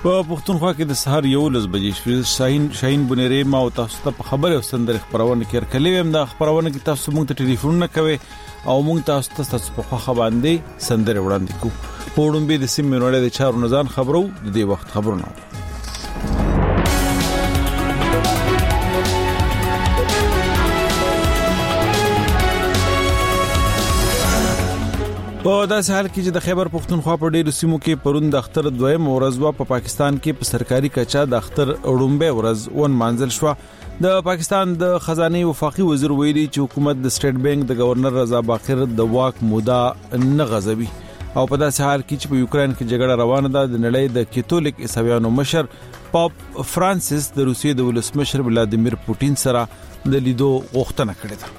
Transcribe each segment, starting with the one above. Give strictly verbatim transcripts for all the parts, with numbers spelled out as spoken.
په پښتونخوا کې د سهار یو لس بجې شوې. شاهین شاهین بنيري ما او تاسو ته په خبره وسندر خبرونه کې کړلې ویم. دا خبرونه کې تاسو مونږ ته ټلیفون نه کوي او مونږ تاسو ته تاسو په خوا باندې سندر وړاندې کوو. پوړم به د سیمې نوړې د چارو نزان خبرو د دې وخت خبرونه. په داسې حال کې چې د خیبر پښتونخوا په ډېرو سیمو کې پرون د اختر دویم ورځ وا په پاکستان کې په سرکاري کچا د اختر وړومبه ورځ ون مانځل شو. د پاکستان د خزانه وفاقي وزیر ویلي چې حکومت د سټیټ بانک د گورنر رضا باقر د واک موده نه غځوي. او په داسې حال کې چې په یوکرين کې جګړه روانه ده د نړۍ د کاتولیک عیسویانو مشر پاپ فرانسیس د روسیې د ولسمشر ولادیمیر پوتین سره د لیدو غوښتنه کړې ده.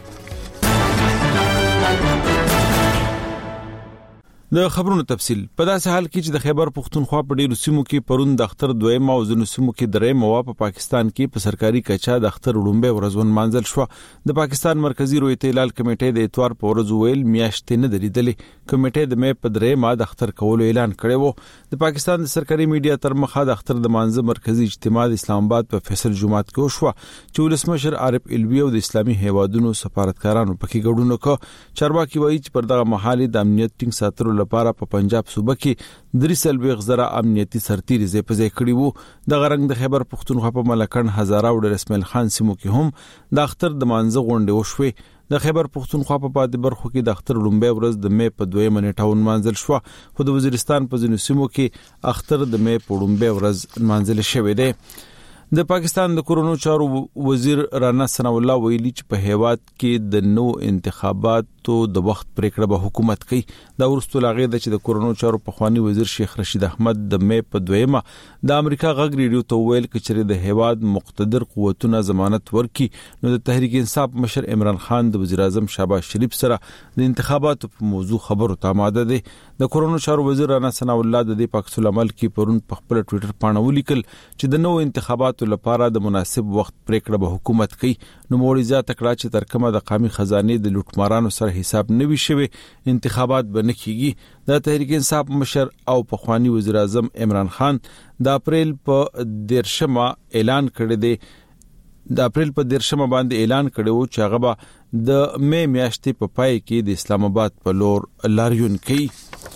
د خبرونو تفصيل په داسې حال کې چې د خیبر پښتونخوا په ډیرو سیمو کې پرون د اختر دویم او ځینو سیمو کې درې موا په پاکستان کې په سرکاري کچا د اختر وړومبه ورځ مانځل شو. د پاکستان مرکزی رویته هلال کمیټې د اتوار په ورځ ویل میاشتې نه درېدلې. کمیټې د مې په درې ما د اختر کولو اعلان کړی وو. د پاکستان د سرکاري میډیا تر مخه د اختر د مانځه مرکزی اجتماع د اسلام آباد په فیصل جمعات کې وشو چې ولسمشر عارف الوی او د اسلامي هیوادونو سفارتکارانو پکې ګډون وکړ. چارواکي وایي چې پر دغه محلي د امنیت ټینګ ساتلو لپاره په پنجاب صوبه کې درېسل ویغ زره امنیتي سرتیري زې په ځای کړی وو. د غرنګ د خیبر پښتونخوا په ملکن هزاره او د رسمل خان سیمو کې هم د اختر د مانځه غونډه وشوه. د خیبر پښتونخوا په پاتې برخو کې د اختر لومبه ورځ د مې په دویمه نیټه مانځل شو. خو د وزیرستان په ځینو سیمو کې اختر د مې په لومبه ورځ مانځل شوی دی. د پاکستان د کورونو چارو وزیر رانا ثنا الله ویلي چې په هیواد کې د نو انتخاباتو د وخت پریکړه به حکومت کوي. دا ورستو لاغې د چې د کورونو چارو په خواني وزیر شیخ رشید احمد د مې په دویمه د امریکا غږ ریډیو ته ویل چې د هیواد مقتدر قوتونه ضمانت ورکي نو د تحریک انصاف مشر عمران خان د وزیر اعظم شهباز شریف سره د انتخاباتو په موضوع خبرو ته آماده دي. د کورونو چارو وزیر رانا ثنا الله د دې پاک سول عمل کې پرون په خپل ټوئیټر باندې ولیکل چې د نو انتخاباتو لپاره د مناسب وخت پریکړه به حکومت کوي. نو موريزه تکړه چې ترکمه د قومي خزانه د لوټمارانو سره حساب نه وي شوی انتخابات به نه کیږي. د تحریک انصاف مشر او پخوانی وزیر اعظم عمران خان د اپریل په دیرشمه اعلان کړی دی د اپریل په دیرشمه باندې اعلان کړو چې هغه به د مې میاشتې په پای کې د اسلام آباد په لور لاریون کوي.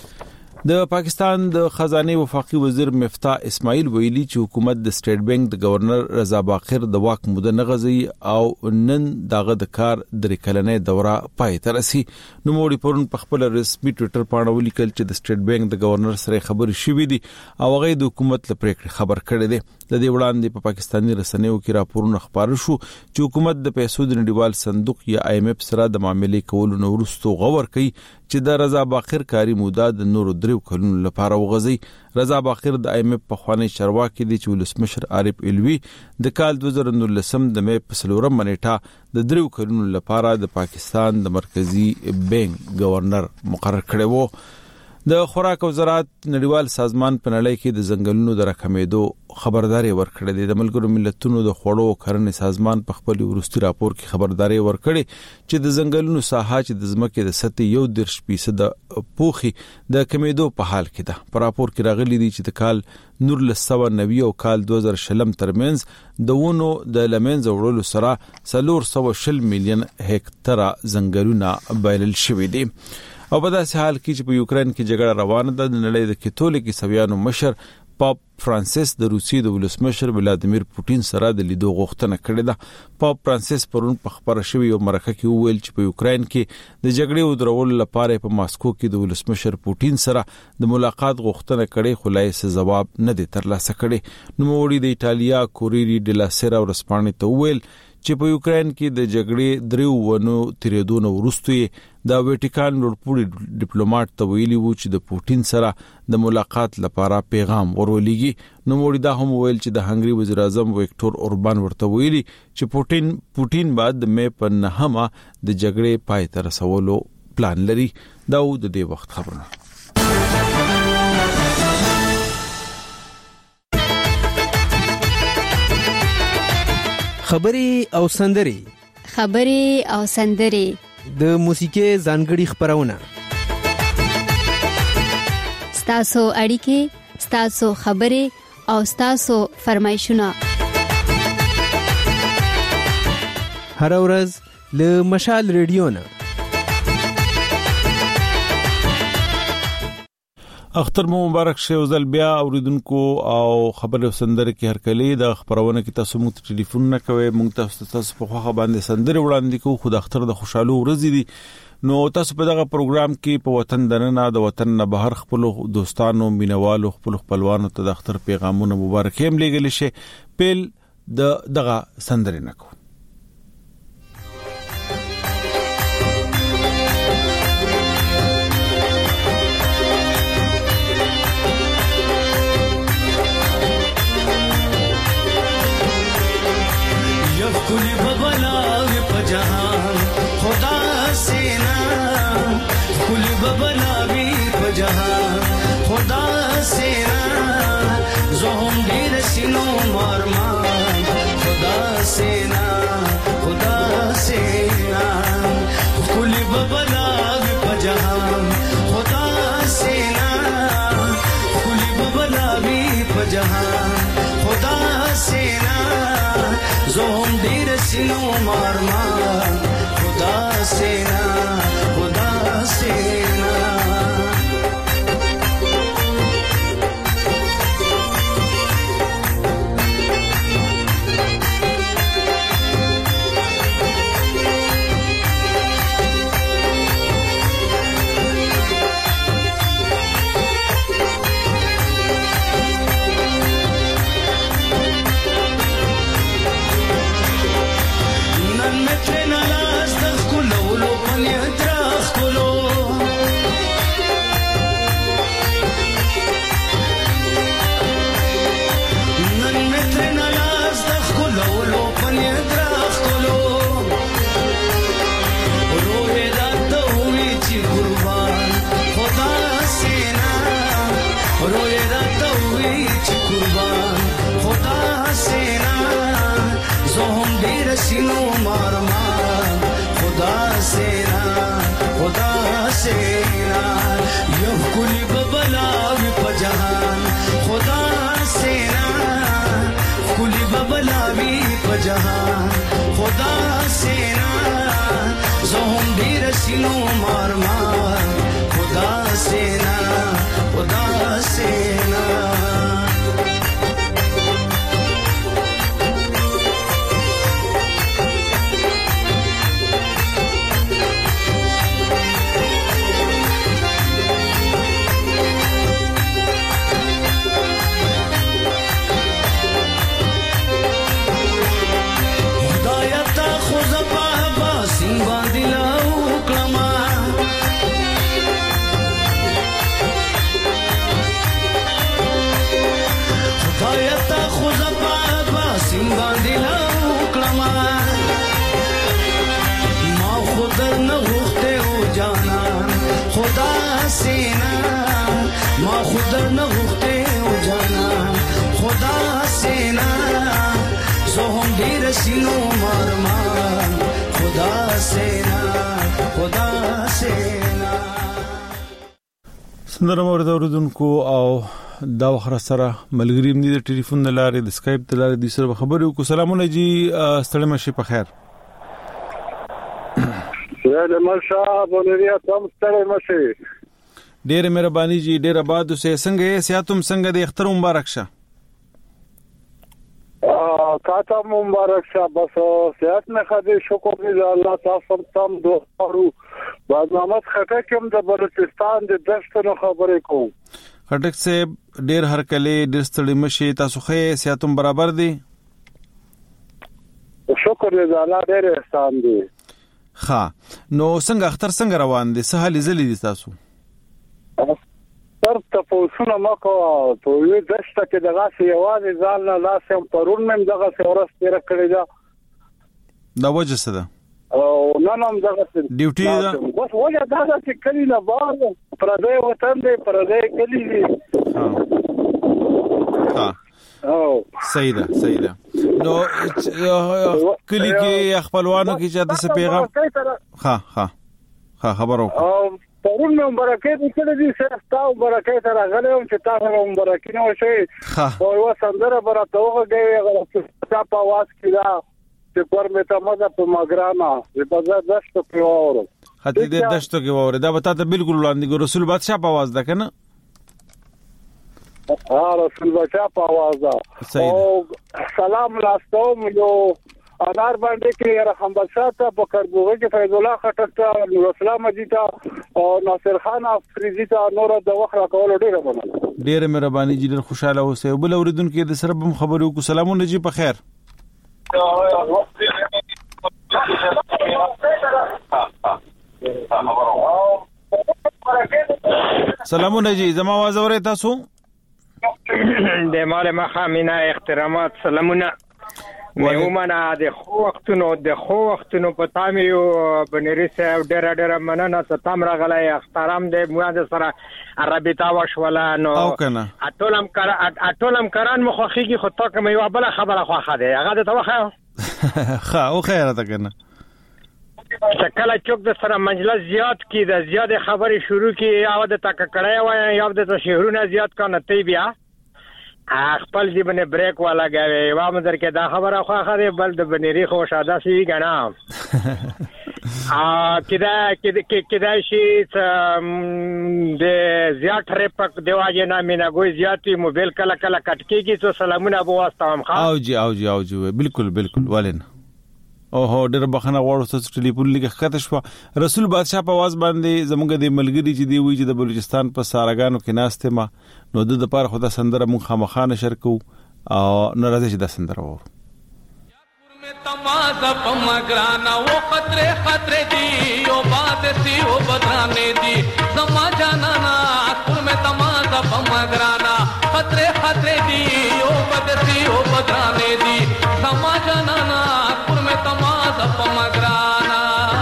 د پاکستان د خزانه وفاقي وزیر مفتاح اسماعیل ویلي چې حکومت د سټیټ بانک د گورنر رضا باقر د واک موده نه غځي او نن دغه د کار درې کلنې دوره پای ته رسي. نو موړي پرون په خپل رسمي ټوئیټر باندې ولیکل چې د سټیټ بانک د گورنر سره خبرې شوې دي او هغه د حکومت لپاره خبر کړی دی. د دې وړاندې په پاکستاني رسنیو کې راپورونه خبرو شو چې حکومت د پیسو د نړیوال صندوق یا آی ایم ایف سره د معاملې کولو نو ورستو غور کوي چې د رضا باقر کاری موده د نورو دریو کلونو لپاره وغځي. رضا باقر د آی ایم ایف په خوانی چارواکي دي چې ولسمشر عارف الوی د کال دوه زره نولسم د مې په څلورم نیټه د دریو کلونو لپاره د پاکستان د مرکزی بانک گورنر مقرر کړی وو. د خوراک او زراعت نړیوال سازمان په نړۍ کې د ځنګلونو د راکمېدو خبرداري ورکړې ده. د ملګرو ملتونو د خوړو او کرنې سازمان په خپل ورستي راپور کې خبرداري ورکړې چې د ځنګلونو ساحه چې د ځمکې د سطح یو درش فیصد پوخي د کمیدو په حال کې ده. په راپور کې راغلي دي چې د کال نور لسو نوي او کال دوه زره شلم ترمنځ د ونو د لمنځ وړلو سره څلور سوه شل میلیون هکتاره ځنګلونه بایلل شوي دي. او په داسې حال کې چې په یوکرين کې جګړه روانه ده د نړۍ د کاتولیک عیسویانو مشر پاپ فرانسیس د روسیې د ولسمشر ولادیمیر پوتین سره د لیدو غوښتنه کړې ده. پاپ فرانسیس پرون په خبره شوی او مرکه کې وویل چې په یوکرين کې د جګړې او درولو لپاره په ماسکو کې د ولسمشر پوتین سره د ملاقات غوښتنه کړې خو لا هیڅ جواب نه دی ترلاسه کړی. نو موړي د ایتالیا کوریری ډ لا سیرا ورسپانې ته وویل چې په یوکرين کې د جګړې دریو ونو تیریدو نو وروسته د ویټیکان لوړپوړي ډیپلوماټ ته ویلي وو چې د پوتین سره د ملاقات لپاره پیغام ورولېږي. نو موړي دا هم ویل چې د هنګري وزیر اعظم ویکټور اوربان ورته ویلي چې پوتین پوتین بعد د مې په نهمه د جګړې پای ته رسولو پلان لري. دا و د دې وخت خبرونه. خبري او سندري خبري او سندري د موسیقي ځانګړي خبرونه ستاسو اړیکې ستاسو خبري او تاسو فرمایشونه هر ورځ له مشال ریډیو نه اختر مو مبارک شه او ځل بیا اوریدونکو او خبرو سندره کې هر کلی د خبرونه کې تاسو مو ټلیفون نه کوي مونږ تاسو تاسو په خواخه باندې سندره وړاندې کوو خو د اختر د خوشاله ورځې دي نو تاسو په دغه پروګرام کې په وطن دننه د وطن نه بهر خپل دوستانو مینوالو خپل خپلوانو ته د اختر پیغامونه مبارک هم لګل شي پیل د دغه سندره نه کوو कुली बबलावे पजहान खुदा से ना कुली बबलावे पजहान खुदा से ना ज़ोम दीर सिनो मारमान खुदा से ना खुदा से ना कुली बबलावे पजहान खुदा से ना कुली बबलावे पजहान खुदा से ना ज़ोम दीर सिनो मारमान खुदा से ना खुदा से ना सिनो मारमान खुदा से ना खुदा से ना यो कुली बबलावे पजहान खुदा से ना कुली बबलावे पजहान खुदा से ना ज़ोम दीर सिनो मारमान खुदा से ना खुदा से ना खुदा से ना माँ खुदा न होते हो जाना खुदा से ना ज़ोम दीर सिनो मारमान खुदा से ना खुदा से ना سندره مورد اوریدونکو او دا وخره سره ملګریم دي د ټلیفون د لارې د اسکایپ د لارې د سره خبرې کو سلامونه جی ستړي مشي په خیر یا د مرشا بولریا تم ستړي مشي ډېر مهرباني جی ډېر آباد اوسه څنګه یې سیاتم څنګه د اختر مبارک شه ا کاته مبارک شه بس سیات نه خدي شکر دې الله تاسو تم دوه برنامه خټه کوم د بلوچستان د دشتونو خبرې کوم خټک سے ډېر هر کله ډېر ستړي مشي تاسو خې سیاتم برابر دي شکر دې الله ډېر احسان دي ها نو څنګه اختر څنګه روان دي سهال زلي دي تاسو تر تاسو نه مکو ته یو دشته کې دغه سیوازي ځان نه لاسم پرون مم دغه سورس تیر کړی دا دا وجه څه ده او نن هم دغه ډیوټي ده بس وجه دا چې کلی نه بار پردې وطن دې پردې کلی دي ها او صحیح ده صحیح ده نو کلی کې خپلوانو کې چې تاسو پیغام ها ها ها خبرو پرون مې مبارکې دې کړې دي سره تاسو مبارکې سره غلې چې تاسو مبارکې نه وشي او یو سندره برته وګورئ هغه څه په आवाज کې دا چې پر مې ته مزه په مګرانا په ځا دشت په اورو خاطر دې دشت کې وره دا به تاسو بالکل وړاندې رسول بادشاہ په आवाज ده کنه ها رسول بادشاہ په आवाज ده او سلام لاستوم یو انار باندې کې رحم بادشاہ ته په کربوغه کې فیض الله خټک ته نور اسلام مجید او ناصر خان افریدی ته نور د وخت راکول ډیره مننه ډیره مهرباني جنرال خوشاله اوسئ بل اوریدونکو د سره هم خبرو کو سلامونه جی په خیر سلامونه جی زما आवाज اورئ تاسو د مال مخامینه احترامات سلامونه مې ومنه د خو وختونو د خو وختونو په تامیو بنری صاحب ډېر ډېر مننه ته تام راغلی احترام دې موږ سره رابطه وشوله نو اټولم کار اټولم کران مخخيږي خو تا کوم یو بل خبره خوخه ده هغه ته وخه ها او خیره ده کنه شکل چوک د سره مجلس زیات کی د زیات خبري شروع کی او د تک کړای وای یا د شهرونه زیات کنه تی بیا خپل دی باندې بریک والا غوي وا مدر کې دا خبره خو خره بل د بنيري خو شاده سی غنا ا کدا کدا کدا شي د زیات رپک دیواجه نامې نه ګوي زیاتی موبایل کله کله کټکیږي تو سلامونه ابو واستم خا او جی او جی او جی بالکل بالکل ولین او هو ډېر بخنه غواړو چې ټلیفون لګه خطه شو رسول بادشاہ په आवाज باندې زمونږ د ملګری چې دی وی چې د بلوچستان په سارګانو کې ناشته ما نو د د پاره خدا سندره مون خامخانه شرکو او ناراضه چې د سندره وو میں تمازا پمگرانا وہ خطرے خطرے دی او بات سی او بدرانے دی سما جانا نا پر میں تمازا پمگرانا خطرے خطرے دی او بات سی او بدرانے دی سما جانا نا پر میں تمازا پمگرانا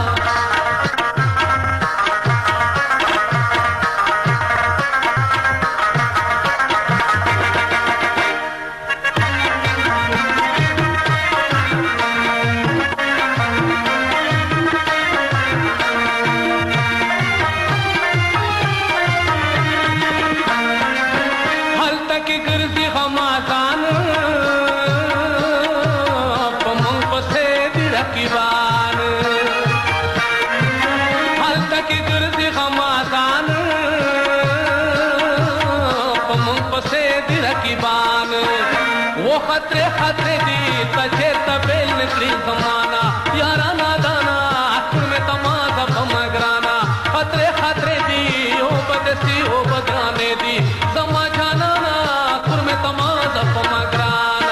خطرے خطرے دی تجھے تبیل نکلی زمانہ یارا نادانا اکھر میں تمازا پمگرانا خطرے خطرے دی او بدسی او بدرانے دی زما جانا نا اکھر میں تمازا پمگرانا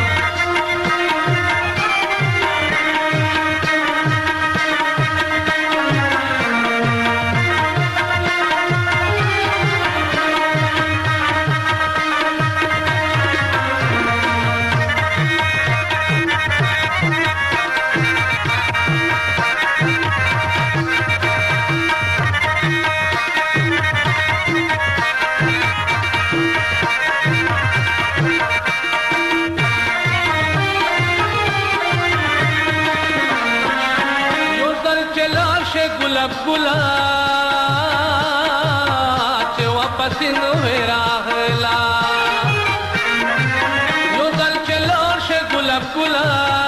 گلا چه واپس نو راغلا یو دل چلور شه گلاب گلا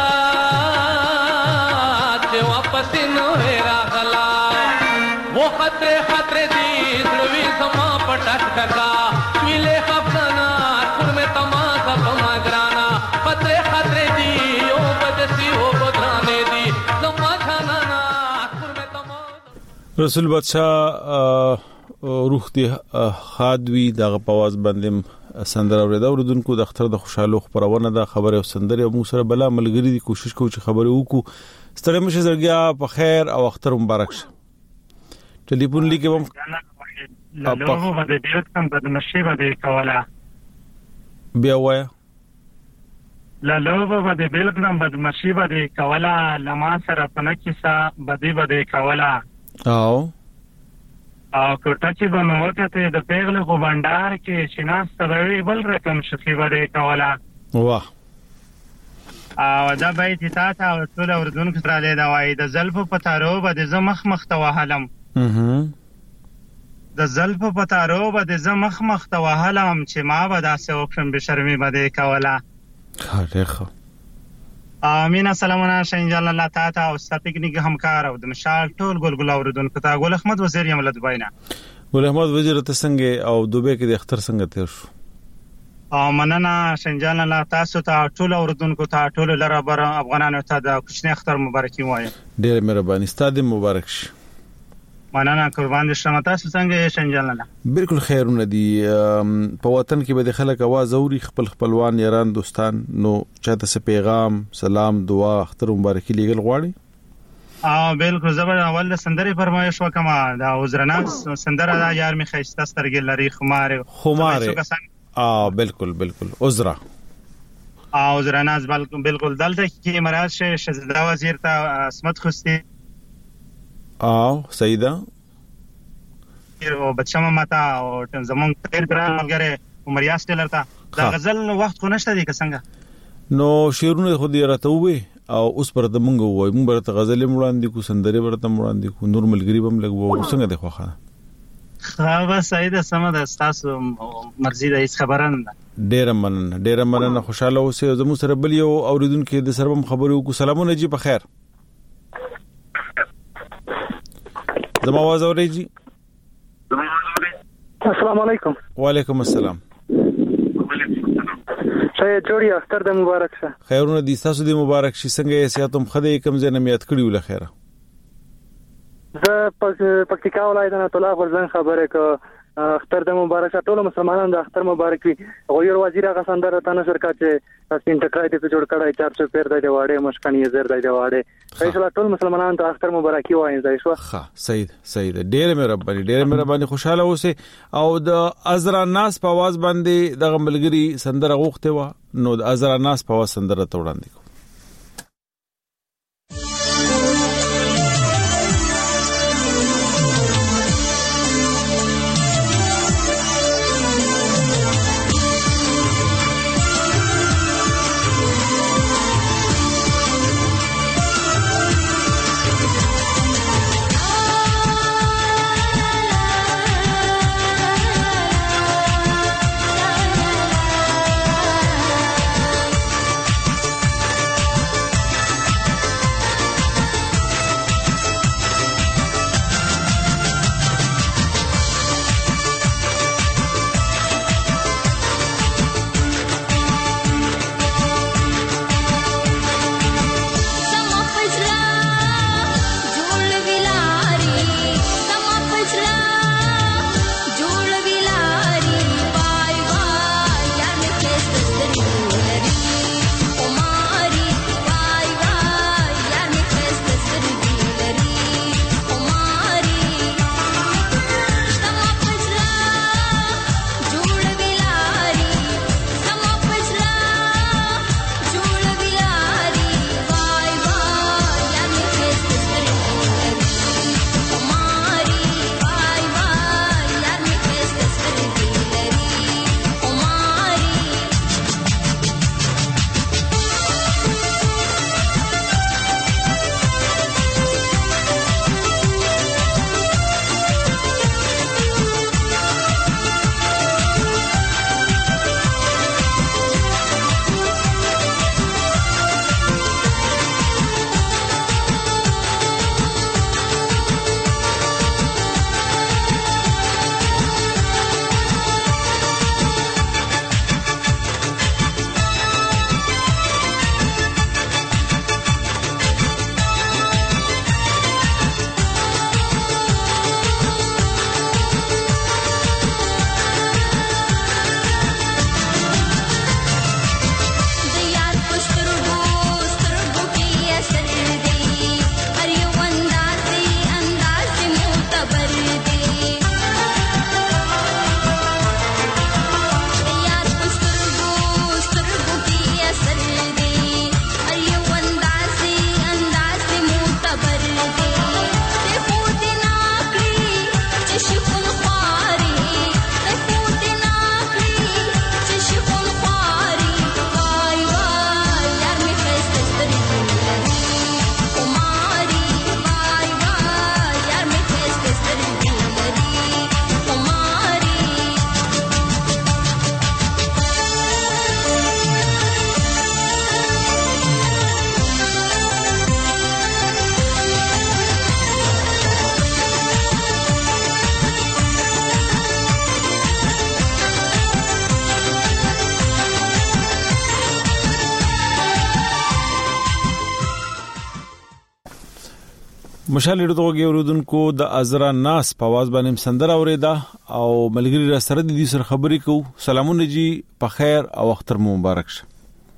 چه واپس نو راغلا وہ خطرے خطرے دی دروی سما پټک ککا ویلے خفنا پر میں تمازا پمگرانا خطرے خطرے دی او بدسی او بدرانے دی زما جانا رسول بادشاہ روح دی خادوی دغه په आवाज باندې سندره اوریدا اوردونکو د اختر د خوشاله خبرونه د خبره او سندره مو سره بلا ملګری دی کوشش کوو چې خبره وکړو ستړي مشه زړګیا په خیر او اختر مبارک شه ټلیفون لیکم له لوګو باندې ډیر کم بدمشي باندې کوله بیا وای لا لوګو باندې بالکل بدمشي باندې کوله لما سره پنکیسا باندې باندې کوله او او کوټه چې بنوته ته د پیغله خو بندار کې شناس تروي بل رقم شخي باندې کوله واه او دا به چې تاسو او ټول اردن کې تراله دا وای د زلف په تارو باندې زمخ مخ ته وهلم اها د زلف په تارو به د زمخ مخ ته وهلم چې ما به داسې وکړم به شرمي به دې کوله. ها ډېر ښه. امین. سلامونه شینجان الله تا ته او ستا پکنیک همکار او د مشال ټول ګلګل اوریدونکو ته. ګل احمد وزیر یم له دبی نه. ګل احمد وزیر ته څنګه او دوبه کې د اختر څنګه تیر شو؟ او مننه شینجان الله تاسو ته ټول اوریدونکو ته ټول لره بر افغانانو ته د کوچنی اختر مبارکي وایم. ډېر مهرباني. ستاسو مبارک شي. مننه قربان دي شمه. تاسو څنګه شینجان الله؟ بالکل خیرونه دي. په وطن کې به د خلک आवाज اوري خپل خپلوان یاران دوستان نو چاته څه پیغام سلام دعا اختر مبارکي لیږل غواړي؟ اه بالکل. زبر اول سندري فرمایش وکما دا وزرناز سندره دا یار می خيسته سترګل لري خمار خمار اه بالکل بالکل عذرا اه عذرناز بالکل بالکل دلته کې مراد شه شهزاده وزیر ته اسمت خوستی اه سیدا او بچما ماتا او زمون تیر ګران ملګری عمر یاس ټیلر ته دا غزل وخت خو نشته دي که څنګه؟ نو شیرونه خو دې راته وې او اوس پر د مونږ وای مونږ برته غزل وړاندې کو سندري برته وړاندې کو نور ملګری بم لګو څنګه د خوخه خا سعید سم د تاسو مرزي د هیڅ خبره نه ده. ډیر مننه ډیر مننه. خوشاله اوسئ. زمو سره بل یو اوریدونکو د سربم خبرو کو. سلامونه جی په خیر. زما आवाज اورئ جی؟ السلام علیکم. وعلیکم السلام. شاید جوړی اختر د مبارک شه. خیرونه دي تاسو د مبارک شي. څنګه یې سیاتم خدای کوم ځنه میات کړیو له خیره. زه پکتیکا ولایت نه طلع ورزن خبره ک اختر د مبارک شه. ټول مسلمانانو د اختر مبارک وي. غویر وزیر هغه سندره تنه سرکا چې تاسین ټکای دې جوړ کړای چار سو پیر د واړې مشکانی زر د واړې فیصله ټول مسلمانانو ته اختر مبارکي وایي. ځای شو. ها سید سید ډیر مهرباني ډیر مهرباني. خوشاله اوسئ. او د ازرا ناس په आवाज باندې د غملګری سندره غوښته و نو د ازرا ناس په आवाज سندره توړاندې کو. مشال ډوګي اوردونکو د ازرا ناس په आवाज باندې سندره اوریدا او ملګری را سره د دې سره خبرې کو. سلامونه جی په خیر او اختر مبارک شه.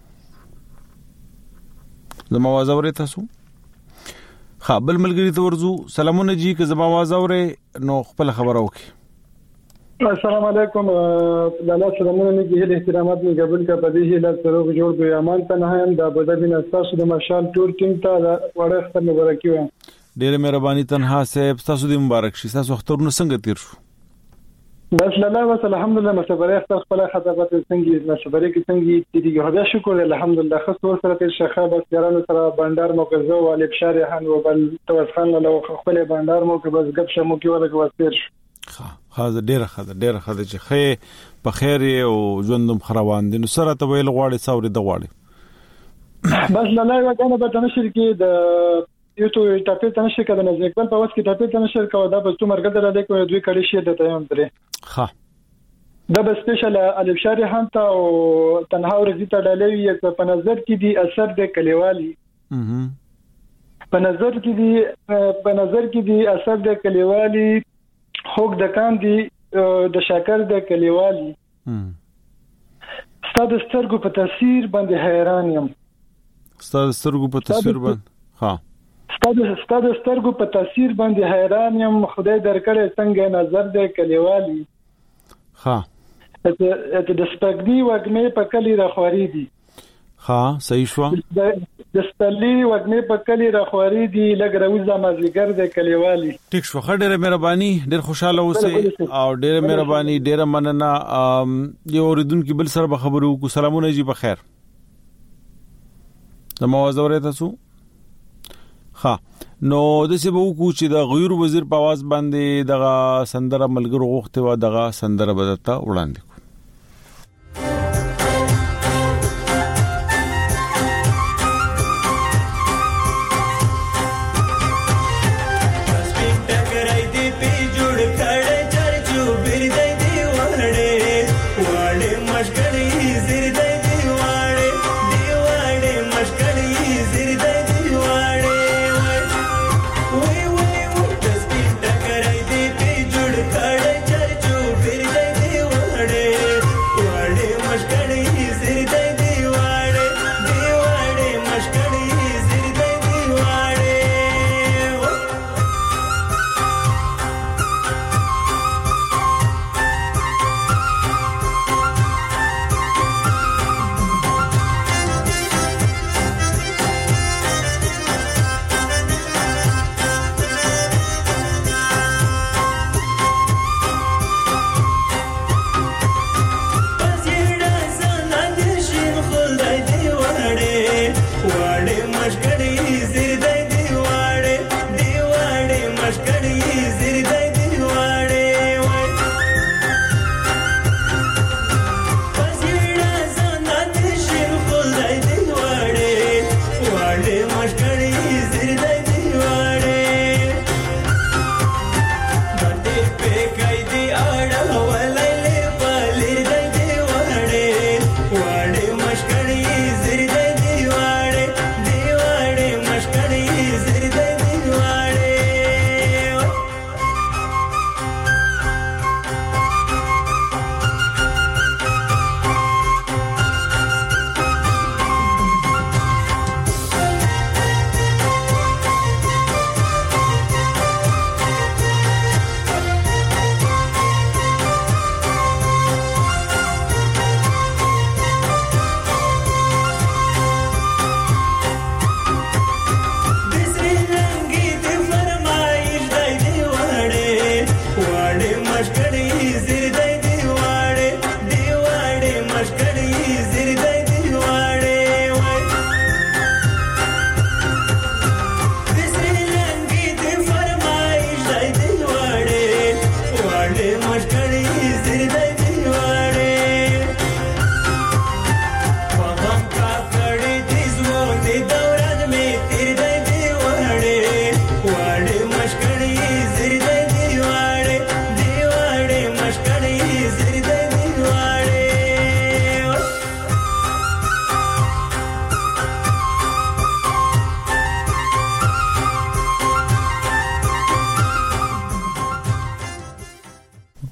زما आवाज اوري تاسو؟ خپل ملګری ته ورزو. سلامونه جی که زما आवाज اوري نو خپل خبر اوکي. السلام علیکم لاله سلامونه نه کیږي احترامات می قبول کا پدې هله سره جوړ به امان ته نه هم د ابوظبي نستاسو د مشال ټور ټیم ته وړه اختر مبارک وي. ډېر مهرباني تنها صاحب تاسو دې مبارک شي. تاسو اخترونه څنګه تیر شو؟ بس لاله بس الحمدلله مصبره اختر خپل خطابات څنګه مصبره کې څنګه تیریږي خدا شکر الحمدلله خاص ور سره تیر شخه بس یارانو سره بندر موقزو او البشار هان او بل توسخان له خپل بندر مو کې بس غب شمو کې ورګ وستیر شو. ها حاضر ډېر خاطر ډېر خاطر چې خې په خیر او ژوندم خروان دي نو سره ته ویل غواړي څوري د غواړي بس لاله وګنه په تنشر کې د یو ته ټاپې تنشر کړه نه ځکه په واسه کې ټاپې تنشر کاوه دا بس تو مرګ دره لیکو دوی کړي شي د تیم درې ها دا به سپیشل البشاري هانته او تنها ورزي ته ډالې یو په نظر کې دي اثر د کلیوالي په نظر کې دي په نظر کې دي اثر د کلیوالي خوګ د کان دي د شکر د کلیوالي ستاسو سترګو په تاثیر باندې حیران یم. ستاسو سترګو په تاثیر باندې ها ستاسو ستاسو سترګو په تاثیر باندې حیران یم. خدای درکړې څنګه نظر د کلیوالي ها ته د سپګدي وګمې په کلی راخوري دي. ها صحیح شو. د ستلي وګمې په کلی راخوري دي لګ روزه مازیګر د کلیوالي. ټیک شو. خډره مهرباني ډېر خوشاله اوسه او ډېر مهرباني ډېر مننه. یو اوریدونکو بل سره خبرو کو. سلامونه جی په خیر. زما आवाज اورئ تاسو؟ ها نو د څه به وکړو چې د غیر وزیر په आवाज باندې دغه سندره ملګرو غوښته و دغه سندره بدتا وړاندې Hey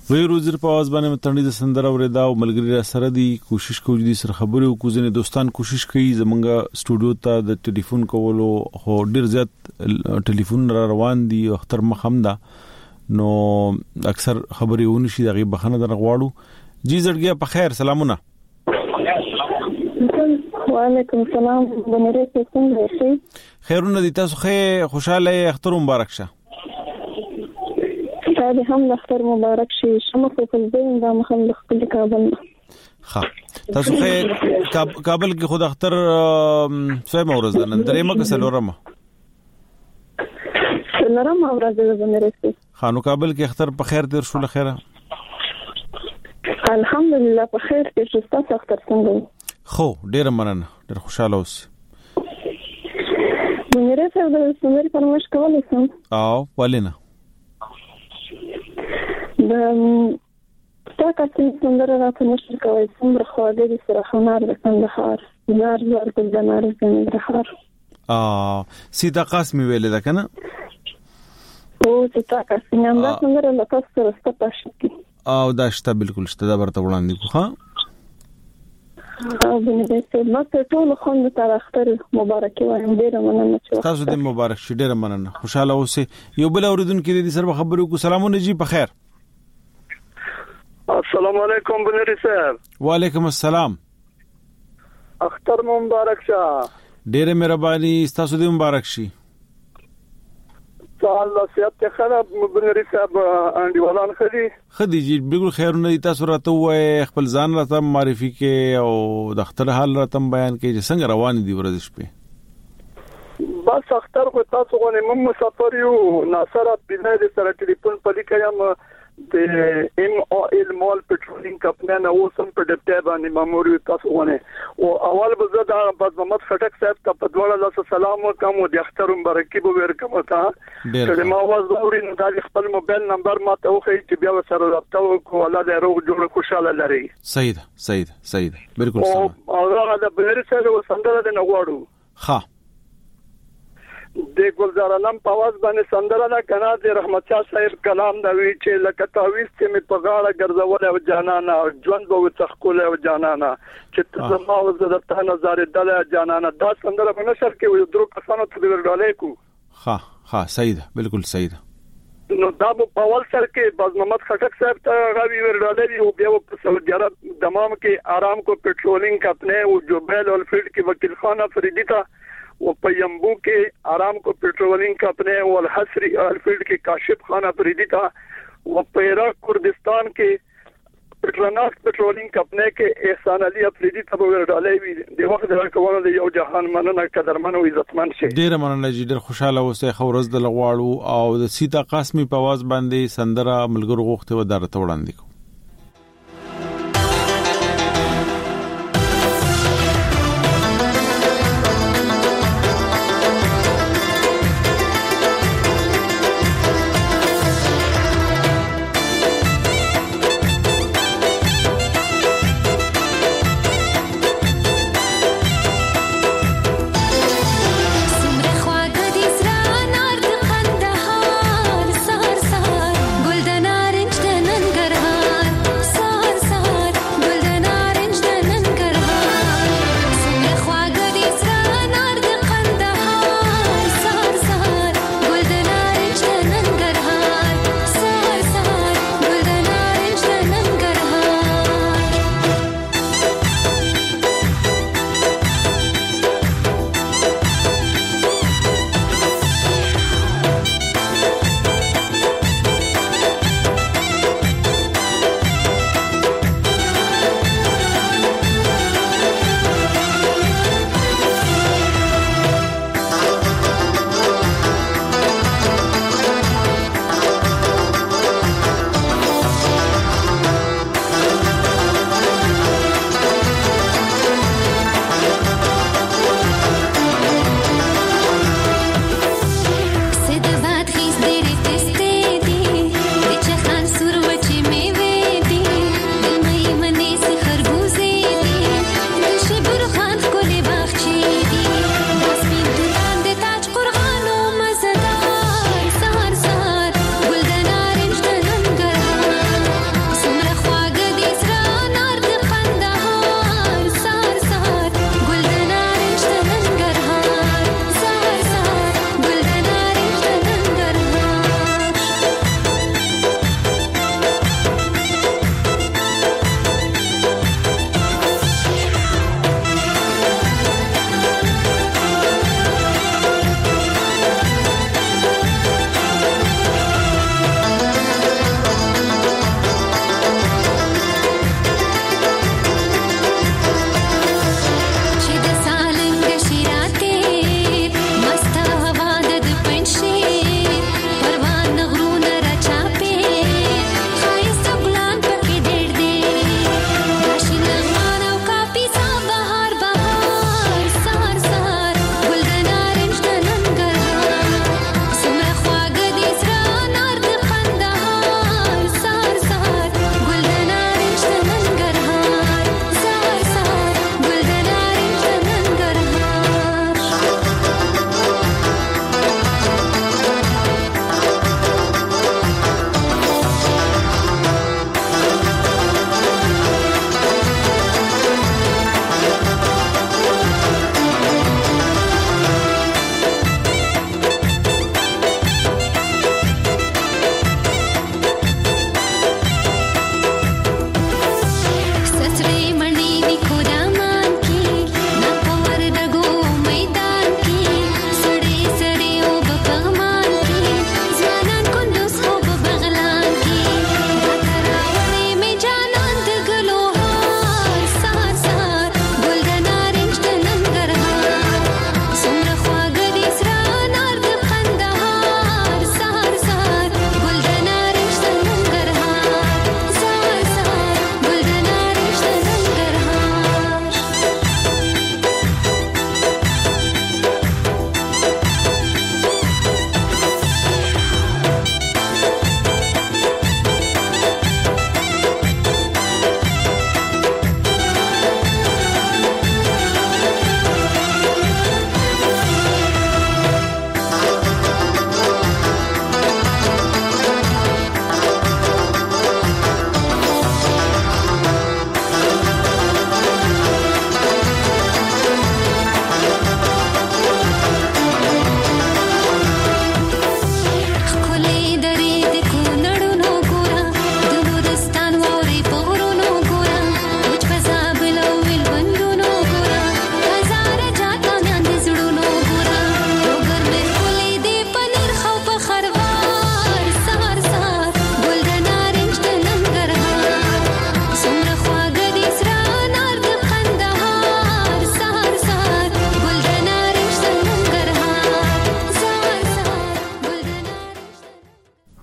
غیر وزیر په आवाज باندې متنډي د سندره وردا او ملګری را سره دی کوشش کوي د سر خبرو کو ځنه دوستان کوشش کوي زمونږه سټوډیو ته د ټلیفون کولو هو ډیر زیات ټلیفون را روان دي او اختر مخم ده نو اکثر خبري ونشي دغه بخنه در غواړو جی زړګیا په خیر سلامونه وعلیکم السلام بنرسه څنګه شئ خیرونه دي تاسو خې خوشاله اختر مبارک شه تاسو هم اختر مبارک شي شمه په دین د مخم د خپل کابل ها تاسو خې کابل کې خود اختر څه مورز نن درې مکه سلورم سلورم اورز د بنرسه خانو کابل کې اختر په خیر تیر شو لخيره الحمدلله په خیر کې شو تاسو اختر څنګه خو ډیر مننه ډیر خوشاله اوس بنرسه د سمري پرمش کولای سم او ولینا د تاکه څنګه راته نشل کوي څومره خواږه دي سره خنار د کندهار زار زار د بنارس د کندهار اه سیدا قاسم ویل ده کنه او تاکه څنګه څنګه له تاسو سره ستاسو او دا شته بالکل شته دا برته وړاندې کو ها او بنرسه ماته ټول خوند تر اختر مبارکي وایم ډیر مننه تاسو دې مبارک شي ډیر مننه خوشاله اوسئ یو بل اوریدونکو دې سره خبرو کو سلامونه جی په خیر السلام علیکم بنری صاحب وعلیکم السلام اختر مبارک شه ډیره مهرباني تاسو دې مبارک شي الله سیادت خراب بنری صاحب انډیوالان خدي خدي جی بالکل خیرونه تاسو راته وای خپل ځان راته معرفي کې او د اختر حال راته بیان کې چې څنګه روان دي ورځ شپه بس اختر کو تاسو غوښنه مم مسافر یو ناصر بنا دې سره ټلیفون پلی کایم د ام او ال مال پټرولینګ کمپنی نه اوسم په ډیپټي باندې ماموري تاسو غوښنه او اول به زه د باز محمد خټک صاحب ته په دوړه لاس سلام وکم او د اختر مبارکي به ورکم تا چې ما واز اوري نو د خپل موبایل نمبر ما ته وخی چې بیا سره رابطه وکړو الله دې روغ جوړ خوشاله لري سید سید سید بالکل سلام او هغه د بهر سره وسندره د نغواړو ها د ګلزار علم په आवाज باندې سندره دا کنه د رحمت شاه صاحب کلام دا وی چې لکه تاویز چې می په غاړه ګرځول او جانانا ژوند به وڅخکول او جانانا چې زما وزه ته نظر دل جانانا دا سندره په نشر کې یو درو کسانو ته ورډالې کو ها ها سید بالکل سید نو دا په اول سر کې باز محمد خټک صاحب ته غوي ورډالې او بیا په سعودي عرب دمام کې آرام کو پټرولینګ کمپنی او جوبل او فیلډ کې وکیل خانه فریدی تا و پیمبو کې آرام کو پټرولینګ کمپنی او الحسری الفیلډ کې کاشف خانه فریدی تا و پیرا کردستان کې پټرناک پټرولینګ کمپنی کې احسان علي افریدی ته ورډالې وی د وخت درکونه د یو جهان مننه قدرمن او عزتمن شي ډیر مننه جی ډیر خوشاله اوسئ خو ورځ د لغواړو او د سیتا قاسمی په आवाज باندې سندره ملګرو غوښته و درته وړاندې کو ګل د نارنج د ننګرهار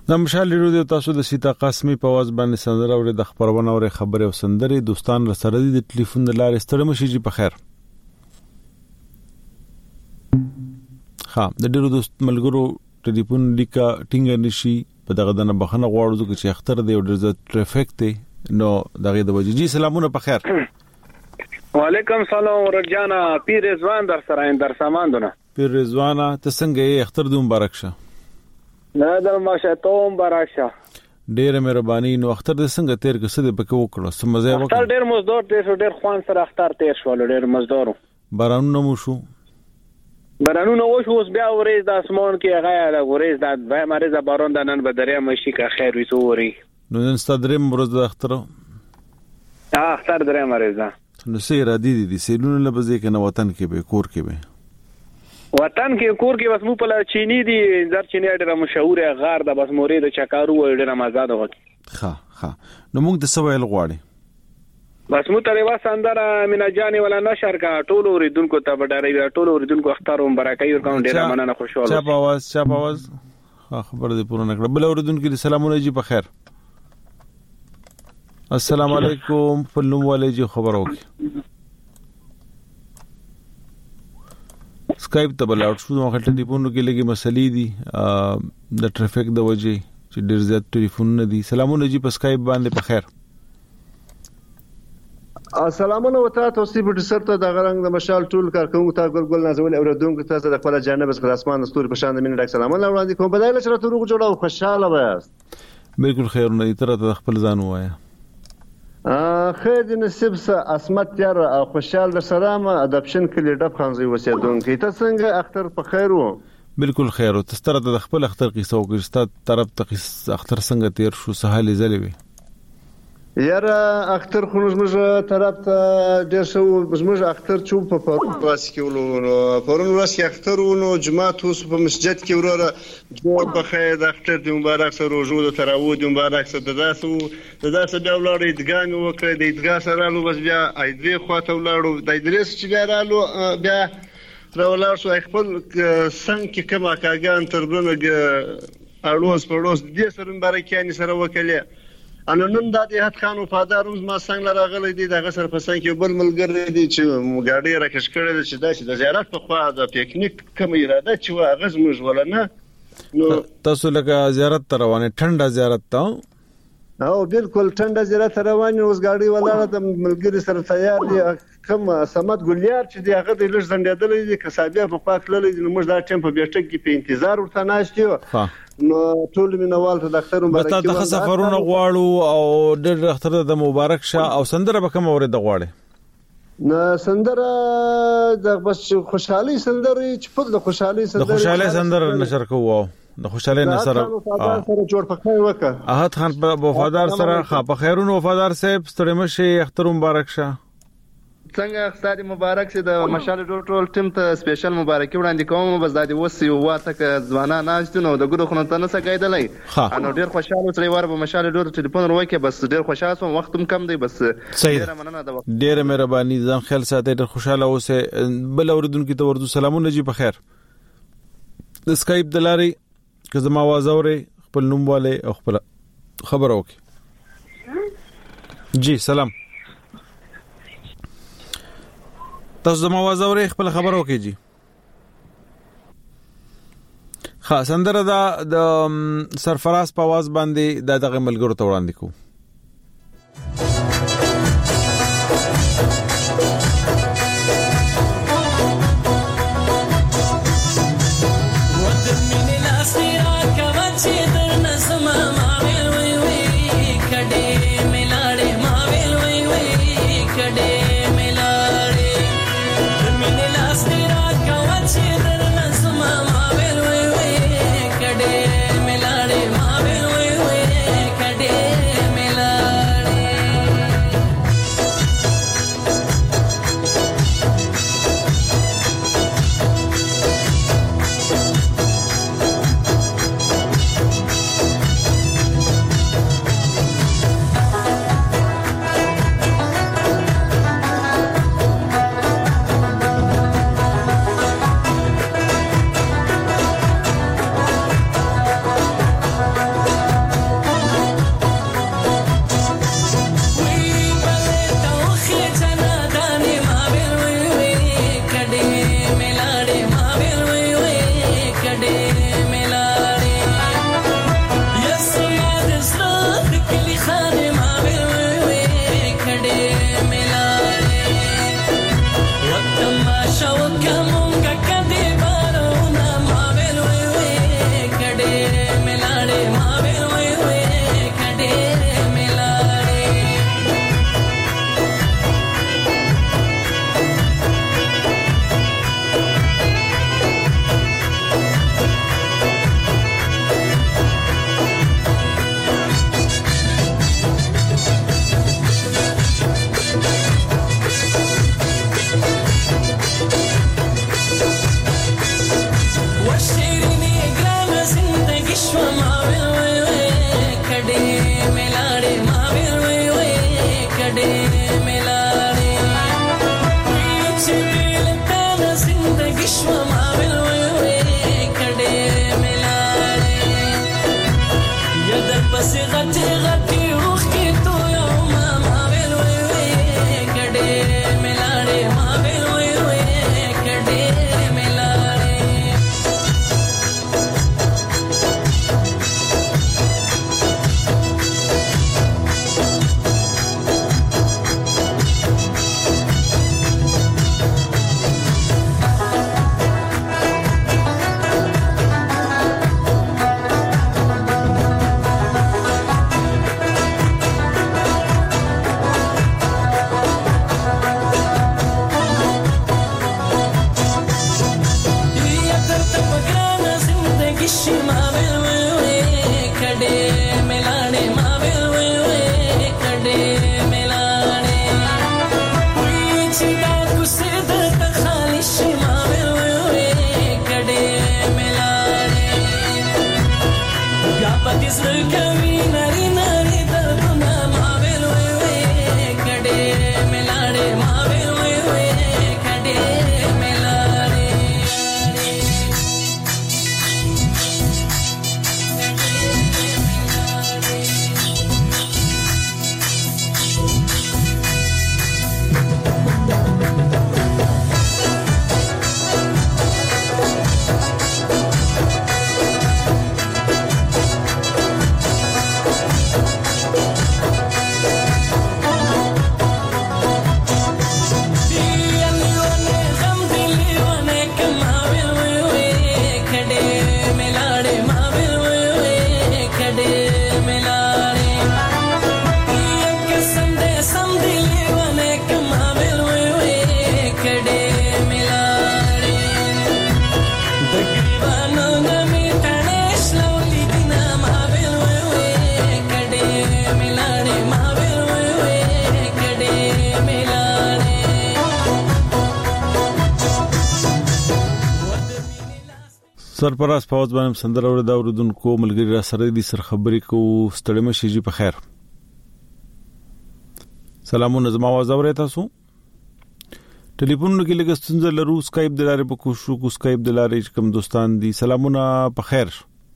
د مشال ریډیو د تاسو د سیتا قاسمی په आवाज باندې سندره او د خبرونه او خبره او سندره دوستان سره د ټلیفون د لارې ستړي مشي جی په خیر. ها د ډیرو دوست ملګرو ټلیفون لیکا ټینګ نشي په دغه دنه بخنه غواړو چې اختر دی او د ټریفیک دی نو دغه د وجې جی سلامونه په خیر. وعلیکم سلام ورجانا پیر رضوان در سره در ساماندونه پیر رضوان ته څنګه یې اختر دې مبارک شه. نه در ماشه ته مبارک شه. ډیره مهرباني. نو اختر دې څنګه تیر کسه دې پکې وکړو سم مزه وکړه. اختر ډیر مزدور دې ډیر خوان سره اختر تیر شو ډیر مزدور. بارانونه مو شو بارانونه وشو اوس بیا ورېز د اسمان کې هغه د ورېز د وای مریضه باران د نن به دریا مشي کا خیر وي سوري. نو نن ستادرې مرز د اختر ها اختر درې مریضه نو سې را دي دي سیلونه لبزې کنه وطن کې به کور کې به وطن کې کور کې بس مو په چینی دي زر چینی ډېر مشهور غار د بس مورې د چکارو ډېر مزه ده وکي. ها ها نو موږ د سوال غواړي بس مو ته وا سندره مینا جانې ولا نشر کا ټولو ریدونکو ته بډاري ټولو ریدونکو اختر مبارکي ورکوم ډېر مننه خوشاله. چا په आवाज چا په आवाज خبر دې پوره نکړه بل اوریدونکو دې سلامونه جی په خیر. السلام علیکم پلوم والے جی خبر وکي سکایپ ته بلاوډ شو نو خلک ټلیفون کې لګي مسلې دي د ټریفیک د وجې چې ډېر زیات ټلیفون نه دي. سلامونه جی په سکایپ باندې په خیر. السلامونه وتا توصیف پروډوسر ته د غرنګ د مشال ټول کارکونکو ته ګل ګل نازول اوریدونکو ته د خپل جانب از خلاصمان استوري په شان د مين ډاک سلامونه وړاندې کوم بدایله چې راته روغ جوړه او خوشاله وایاست. بالکل خیر نه تر ته خپل ځان وایا. ا خیر د نصیب سه اسمت یار خوشاله در سلام ادپشن کلی ډب خانزي وسیدونکو ته څنګه اختر په خیر وو. بالکل خیر او تستره د خپل اختر قصه او کړستا طرف ته اختر څنګه تیر شو سهاله زلوي یاره اختر خو موږ طرف ته ډېر شو موږ اختر چوب په پرون ورځ کې ولونو پرون ورځ کې اختر ونو جماعت اوس په مسجد کې وروره جوړ په خیر د اختر د مبارک سره روزو د تراویح د مبارک سره د داسو د داسو بیا ولاړ ایدګان وکړ د ایدګا سره لو بس بیا ایدوی خواته ولاړو د ایدریس چې بیا رالو بیا راولار شو خپل څنګه کې کما کاګان تربرنګ اړوس پړوس دې سره مبارکیان سره وکړي. انا نن د هات خان وفادار اوس ما څنګه راغلی دی دغه سر په څنګه کې بل ملګری دی چې مګاډي راکښ کړی دی چې دا چې د زیارت په خوا د پیکنیک کوم اراده چې واغز موږ ولنه نو تاسو لکه زیارت ته روانه ټنډه زیارت ته او بالکل ټنډه زیارت روانه اوس ګاډي ولاړه د ملګری سره تیار دی کوم سمت ګلیار چې دی هغه د لږ زندېدلې دي کسابیا په خوا کړلې دي موږ دا ټیم په بیٹک کې په انتظار ورته ناشتیو نو ټول مینوال ته د اختر مبارک بس د سفرونو غواړو او ډېر اختر د مبارک شه او سندره به کوم اورید غواړي نه سندره د بس خوشحالي سندره چې په د خوشحالي سندره د خوشحالي سندره نشر کوو د خوشحالي نشر سره جوړ پخای وکړه احد خان په وفادار سره خا په خیرونو وفادار صاحب ستړي مشه اختر مبارک شه. څنګه اختر مبارک سي د مشال ټول ټیم ته سپیشل مبارکي وړاندې کوم بس د اوس یو واته ک ځوانان ناشتنو د ګورو خنو ته نه سګیدلې انو ډیر خوشاله سره ور په مشال ډور ټلیفون وروکه بس ډیر خوشاله سوم وختم کم دی بس ډیر مننه د وخت ډیر مهرباني ځان خیال ساتي ډیر خوشاله اوسه بل اوریدونکو ته ورته سلامونه جی په خیر. د سکایپ دلاري که زما आवाज اوري خپل نوم والے او خپل خبر اوکي جی سلام تاسو زما आवाज اورئ خپل خبر وکړئ جی. ها سندره دا د سرفراز په आवाज باندې د دغه ملګرو ته وړاندې کو. Kade milade ma vel we we kade زندگی شو ما وی وی کډې ملاړې ما وی وی وی کډې ملاړې چې ویل تا زندگی شو ما وی وی وی کډې ملاړې یا در پسې غټي غټي روح کې تو یو ما ما وی وی وی کډې ملاړې ما وی وی وی کډې سرپرست پاوځ باندې سندره ور دا اوردونکو ملګری را سره دي سر خبرې کو ستړي مشي جی په خیر سلامونه زما आवाज اورئ تاسو ټلیفون کې لګ ستنځ لرو سکایپ د لارې په کوشش کو سکایپ د لارې کوم دوستان دي سلامونه په خیر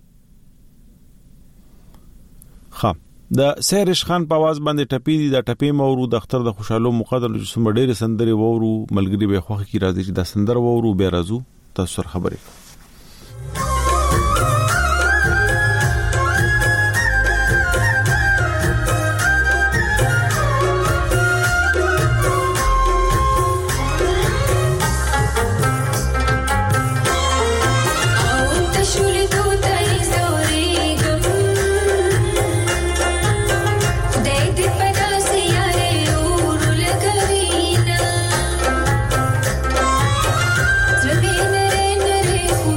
ها د سهرش خان په आवाज باندې ټپی دي د ټپی مورو د اختر د خوشاله مقدر جسم ډېر سندري وورو ملګری به خوخه کی راځي چې د سندر وورو به راځو تاسو سره خبرې Nare nare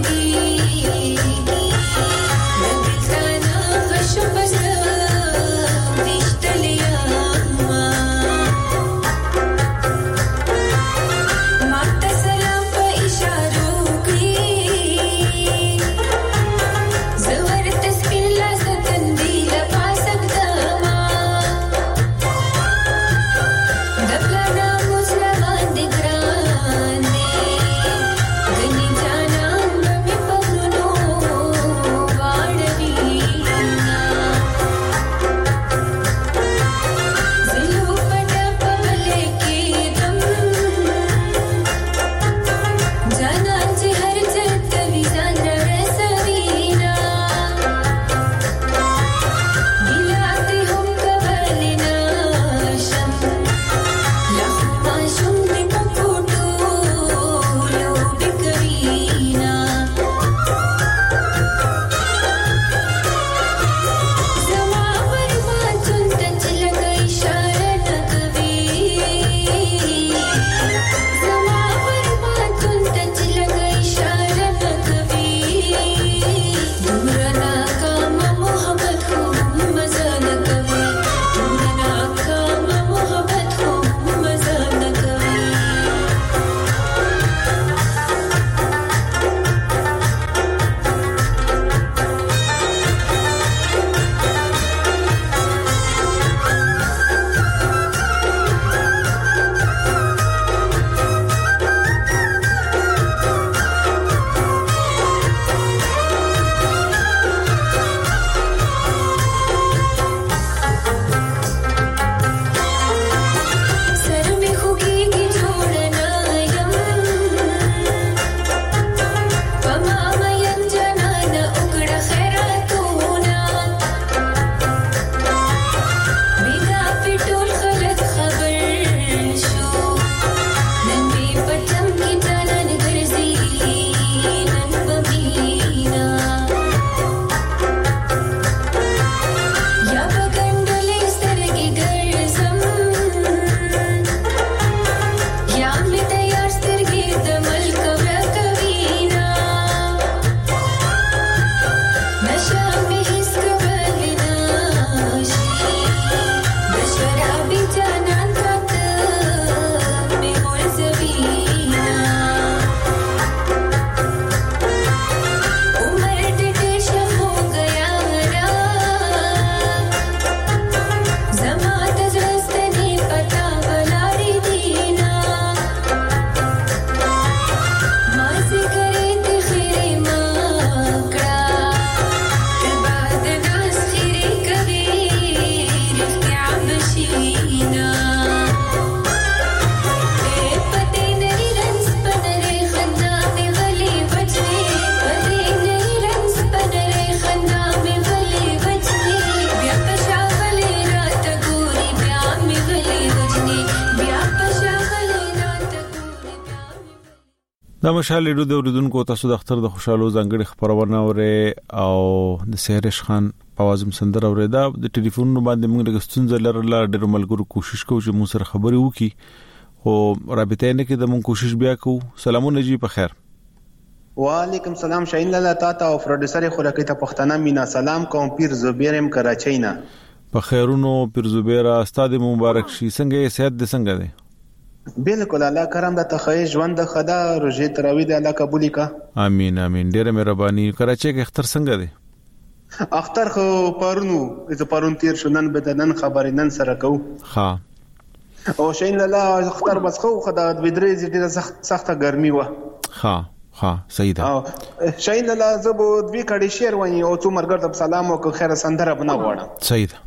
دا مشال ډو د اوریدونکو تاسو د اختر د خوشاله ځنګړي خبرونه اوره او د سهرش خان اوازم سندر اوره دا د ټلیفون باندې موږ د ستونزې لرله ډېر ملګرو کوشش کوو چې موږ سره خبري وکړي او رابطه نه کې د موږ کوشش بیا کوو. سلامونه جی په خیر. وعلیکم سلام شاهین لاله تاته او پروډوسر خورکې ته پښتنه مینا سلام کوم پیر زبیرم کراچۍ نه. په خیرونو پیر زبیر استاد مبارک شي څنګه صحت د څنګه ده؟ بالکل الله کرم د تخې ژوند د خدا روزي تراوی د الله قبول کا. امين امين ډېر مهرباني. کراچۍ کې اختر څنګه دی؟ اختر خو پرونو چې پرون تیر شونن بدنن خبرې نن سره کو. ها او شین لاله اختر بس خو خدا د بدرې ډېره سخت سخته ګرمي و. ها ها صحیح ده. او شین لاله زبو دوی کډي شیر ونی او څو مرګ ته سلام او خیر سندره بنا غواړم. صحیح ده.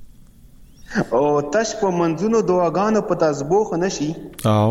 او تش په منځونو دعاګانو په تسبوح نشي او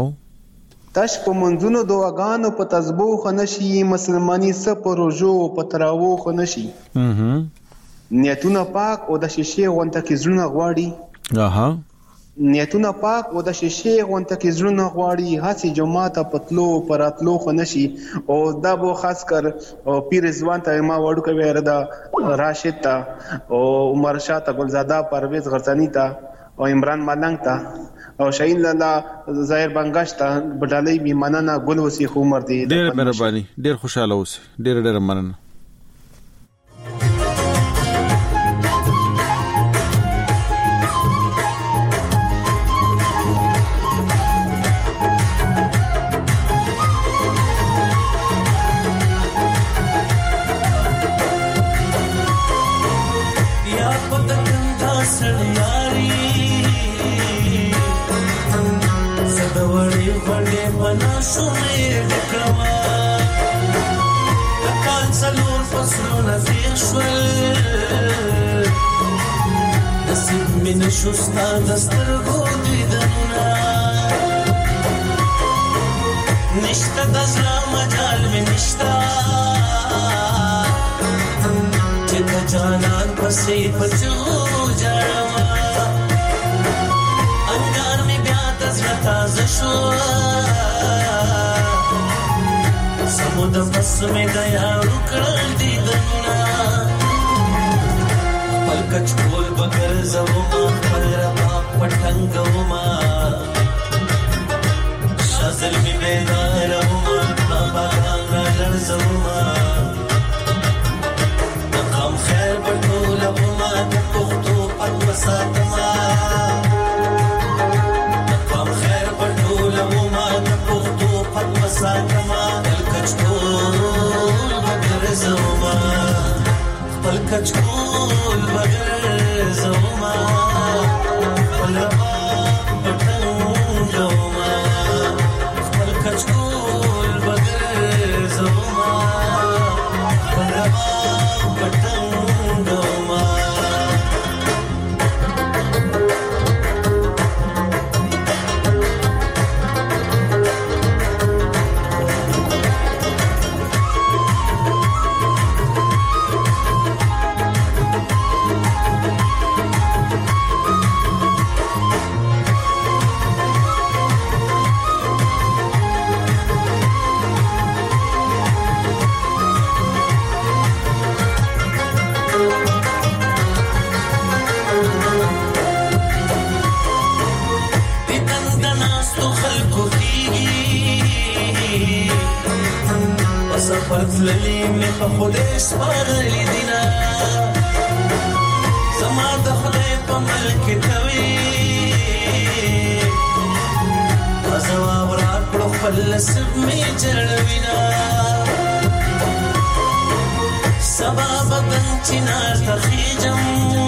تش په منځونو دعاګانو په تسبوح نشي مسلمانی س په روزو په تراوو خو نشي. اها نیتونه پاک او د شیشې غونټه کې زړونه غواړي. اها نیتونه پاک او د شیشې غونټه کې زړونه غواړي. هڅه جماعت پتلو پراتلو خو نشي. او دا بو خاص کر او پیر ځوان ته ما وړو کوي ردا راشد تا او عمر شاه تا ګلزاده پرویز غرسانی تا او عمران ملنګ تا او شاهین لالا ظاهر بنگاش تا بډالۍ میمنه ګل وسی خو عمر دی. ډېر مهرباني ډېر خوشاله اوسئ. ډېر ډېر مننه. شوستا دستر غودي دنا نشتا دزلا مجال میں نشتا چتا جانان پسې پچو جاما انګار می بیا دزلا تازه شو سمود پس می دیا وکړل دي دنا پلکچ کول بغیر زوما پلرا پټنګوما شازل می بیداروما بابا غاړ زوما تقام خیر بټولوما پختو پټ وساتما تقام خیر بټولوما پختو پټ وساتما پلکچ کول بغیر زوما پلکچ کول بغیر زوما پلرا پټنګوما پلکچ کول بغیر زوما پلرا پټنګوما سفر فللی می په خوده سپارلی دینا نصیب می جړوینا سبا بدن چنار تخیجم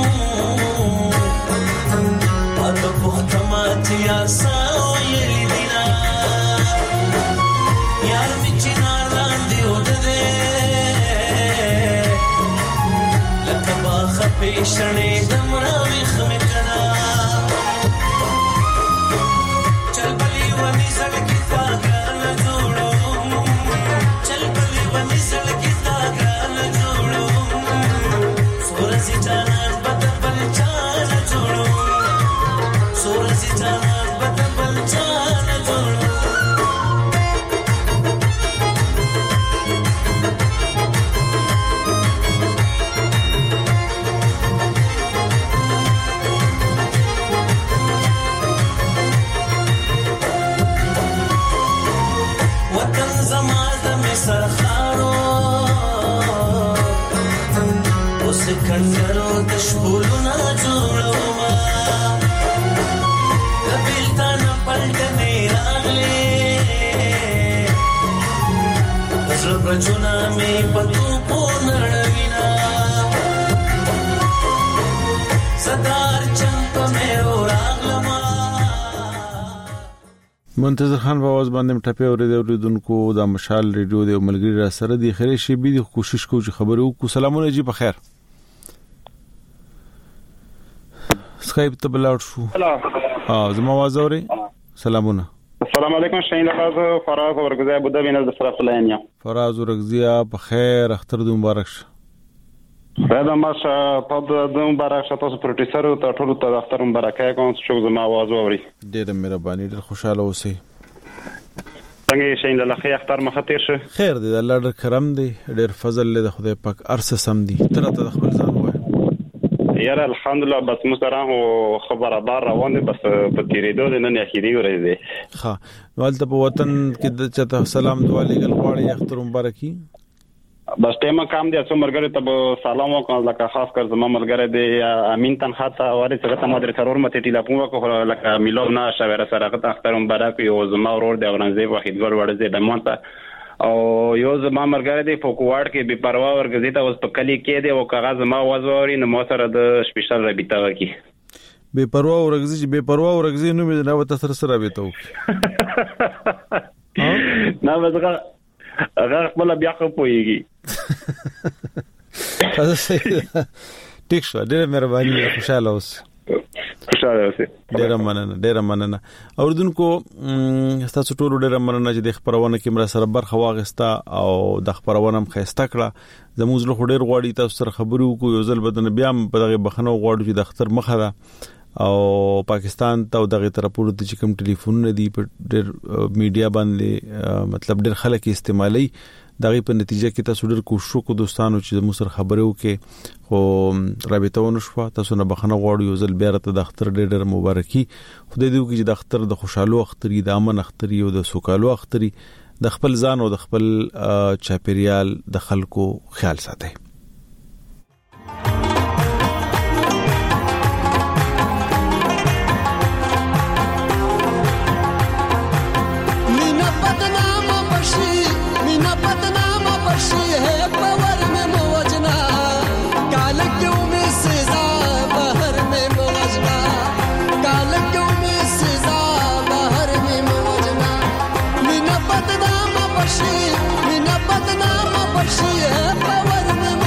پاتو پختماتی آساو یلی دینا یار می چنار لاندی اودده لکه باخ پیشنی دمراوی خمکنا چل بلی ونی زڑکی کنجرو دشبولونا جوڑوما کبیلتانا پلٹنے راغلے زربجونا میں پتو پو نڑوینا صدار چمپ میں رو راغلما منتظر خان په आवाज باندې ټپه اوري د اوریدونکو د مشال ریډیو د ملګری را سره دی خیر شي به د کوشش کوو چې خبرو کو سلامونه جی په خیر سکایپ ته بلاړ شو ها زما आवाज اوري سلامونه السلام علیکم شاهین لفظ فراز ورغزی ابو ظبی نزد صرف لینیا فراز ورغزی په خیر اختر د مبارک شه دا ماش په د مبارک شه تاسو پروډوسر ته ټول ته اختر مبارک کوم چې زما आवाज اوري ډېر مهرباني ډېر خوشاله اوسئ څنګه شاهین لخوا اختر مخاطر شه خیر دی الله ډېر کرم دی ډېر فضل له خدای پاک ارسه سم دی تر ته خپل ځان وای یاره الحمدلله بس مسره خبره بار روان دي بس په تیریدو نن اخیری ورځ دی ها ولته په وطن کې د چته سلام دعا لګل غواړي اختر مبارکي بس ټیمه کام دي څو مرګره ته سلام وکړم لکه خاص کر زما ملګری دی امین تنها ته واره څنګه ته مدر ترور مته ټلیفون وکړه لکه میلو نه شوره سره ته اختر مبارک یو زما ورور دی اورنځي واحد ور وړ دی د مونته او یو زما مرګره دی په کوواړ کې بي پروا ورګزي ته اوس په کلی کې دی او کاغذ ما وځوري نو مو سره د سپیشل رابطه وکي بي پروا ورګزي چې بي پروا ورګزي نو مې نه وته سره سره رابطه وکي نه وځه هغه خپل بیا خو پويږي ټیک شو ډېر مهرباني خوشاله اوس خوشاله اوسه ډېر مننه ډېر مننه اوردونکو تاسو ټول ډېر مننه چې د خبرونه کې مر سره برخه واغستا او د خبرونه هم خسته کړه زموږ له ډېر غواړي تاسو سره خبرو کو یو ځل بدن بیا په دغه بخنه غواړو چې د اختر مخه ده او پاکستان ته دغه طرفونو د کوم ټلیفون دی په ډېر میډیا باندې مطلب ډېر خلک استعمالي دغه په نتیجه کې تاسو ډېر کوشش کو دوستانو چې مو سره خبرو کې خو رابطه ونه شو تاسو نه بخنه غواړو یو ځل بیا ته د اختر ډېر مبارکي خدای دې وکړي چې د اختر د خوشحالو اختري د امن اختري او د سوکالو اختري د خپل ځان او د خپل چاپیریال د خلکو خیال ساتي She, we not but the name of she, power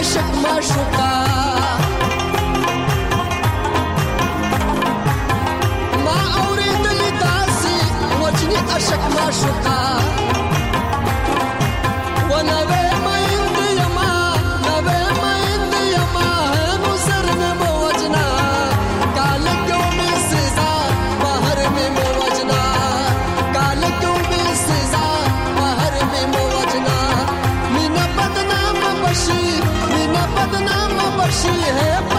عاشق معشوقه ما اورېدلې داسې وجني عاشق معشوقه ونوې مېند یما نوې مېند یما نو سر مې موجنا کال کېو مې سزا بهر مې موجنا کال کېو مې سزا بهر مې موجنا مینا بدنام بشي مینا بدنام بشي ہے